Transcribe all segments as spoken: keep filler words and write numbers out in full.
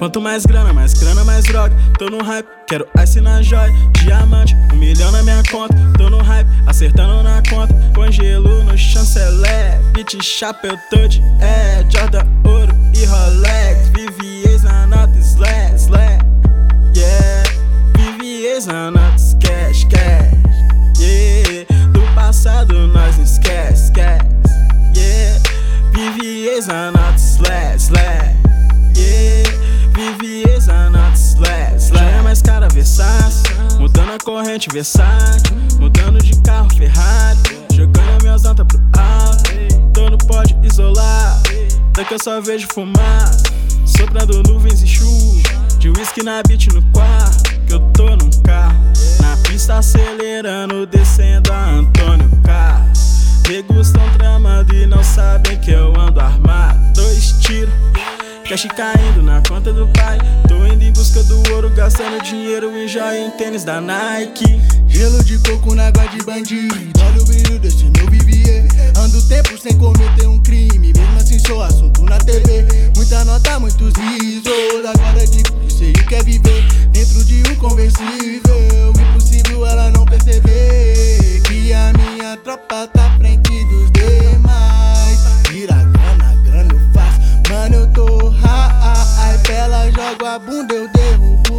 Quanto mais grana, mais grana, mais droga. Tô no hype, quero ice na joia. Diamante, um milhão na minha conta. Tô no hype, acertando na conta. Com gelo no chanceler. Beat chapa, eu tô de é Jordan, ouro e Rolex. Vivi ex na nota, slash, slash. Yeah, vivi ex na nota, cash, cash. Yeah, do passado nós não esquece, esquece. Yeah, vivi ex na nota, slash, slash. Yeah, vivi ex na nota, slash, slash. Já é mais cara Versace, mudando a corrente versátil. Mudando de carro Ferrari, jogando minhas notas pro alto. Tô no pódio isolado, daqui eu só vejo fumaça. Soprando nuvens e chuva, de whisky na beat no quarto. Que eu tô num carro, na pista acelerando, descendo a Antônio Carlos. Negros tão tramando e não sabem que eu ando armado. Dois tiros, cash caindo na conta do pai. Tô indo em busca do ouro, gastando dinheiro em joia, em tênis da Nike. Gelo de coco na água de bandido, olha o brilho desse meu vivier. Ando tempo sem cometer um crime, mesmo assim sou assunto na T V. Muita nota, muitos risos, agora digo que sei o que é viver dentro de um conversível. Impossível ela não perceber que a minha tropa tá à frente dos demais. Tira grana, grana eu faço, mano eu tô high. Ela joga a bunda, eu derrubo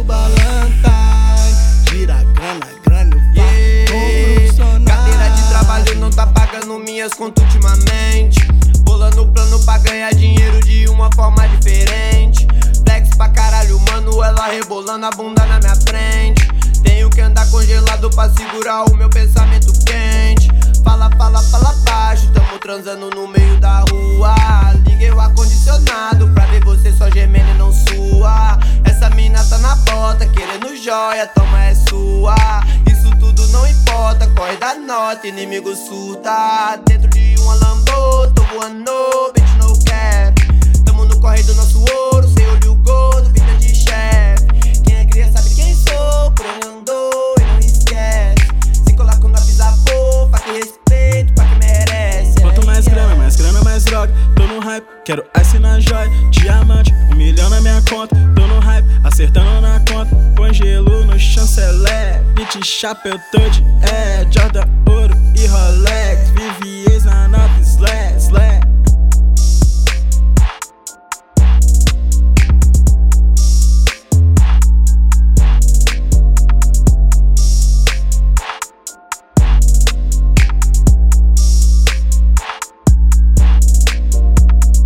balançai. Tira grana, grana eu faço, yeah. Cadeira de trabalho não tá pagando minhas contas ultimamente. Bolando plano pra ganhar dinheiro de uma forma diferente. Flex pra caralho, mano, ela rebolando a bunda na minha frente. Tenho que andar congelado pra segurar o meu pensamento quente. Fala, fala, fala baixo, tamo transando no meio da rua. Liguei o ar-condicionado pra ver você só gemendo e não sua. Essa mina tá na bota, querendo joia, toma é sua. Isso tudo não importa, corre da nota, inimigo surta. Dentro de uma Lambo, tô voando, bitch no cap. Tamo no corre do nosso ouro, sem olho gordo, vida de chefe. Quem é cria sabe quem sou, por onde andou e não esquece. Se colar quando a pisa fofa, que respeito pra quem merece. Quanto mais grana, mais grana, mais droga. Tô no hype, quero ice na joia. Diamante, um milhão na minha conta. Tô no hype, acertando na conta. Com gelo no chanceler. Beat chapa, eu tô de é Jordan, ouro